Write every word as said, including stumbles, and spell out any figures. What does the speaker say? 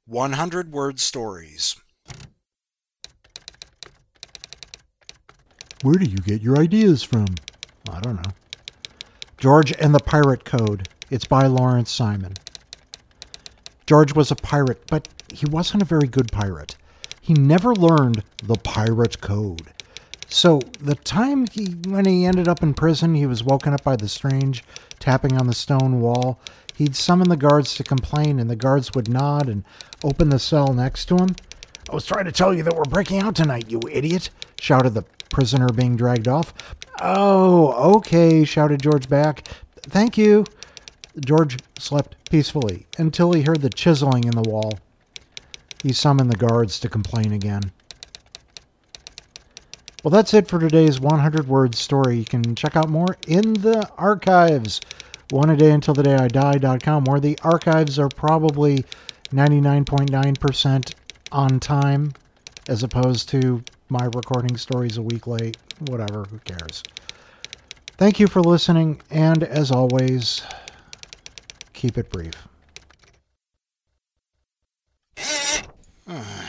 one hundred word stories. Where do you get your ideas from? I don't know. George and the Pirate Code. It's by Lawrence Simon. George was a pirate, but he wasn't a very good pirate. He never learned the pirate code. So the time he, when he ended up in prison, he was woken up by the strange tapping on the stone wall. He'd summon the guards to complain, and the guards would nod and open the cell next to him. "I was trying to tell you that we're breaking out tonight, you idiot," shouted the prisoner being dragged off. "Oh, okay," shouted George back. "Thank you." George slept peacefully until he heard the chiseling in the wall. He summoned the guards to complain again. Well, that's it for today's one hundred word story. You can check out more in the archives. one a day until the day I die dot com, where the archives are probably ninety-nine point nine percent on time, as opposed to my recording stories a week late. Whatever, who cares? Thank you for listening, and as always, keep it brief.